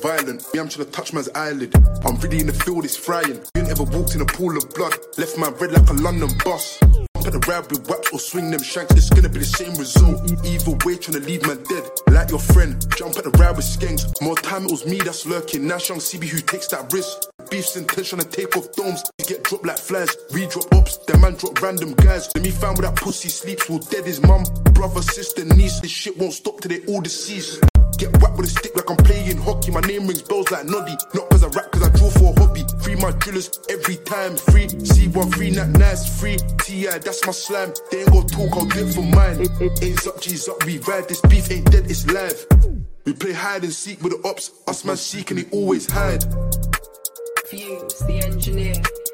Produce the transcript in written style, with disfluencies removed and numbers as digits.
violent. Me, I'm trying to touch man's eyelid. I'm really in the field, it's frying. You ain't ever walked in a pool of blood. Left man red like a London bus. Jump at the ride with wax or swing them shanks. It's gonna be the same result. Either way, trying to leave man dead. Like your friend, jump at the ride with skanks. More time it was me that's lurking. Now young CB who takes that risk. Beef's intense trying to take off domes. Get dropped like flies. We drop ops, that man drop random guys. Let me find where that pussy sleeps. Will dead his mum, brother, sister, niece. This shit won't stop till they all deceased. Get whacked with a stick like I'm playing hockey. My name rings bells like Noddy. Not cause I rap, cause I draw for a hobby. Free my drillers every time. Free C13, that nice. Free T.I., that's my slam. They ain't gon' talk, I'll do it for mine. A's up, G's up, we ride. This beef ain't dead, it's live. We play hide and seek with the ops. Us man seek and they always hide. Fuse, the engineer.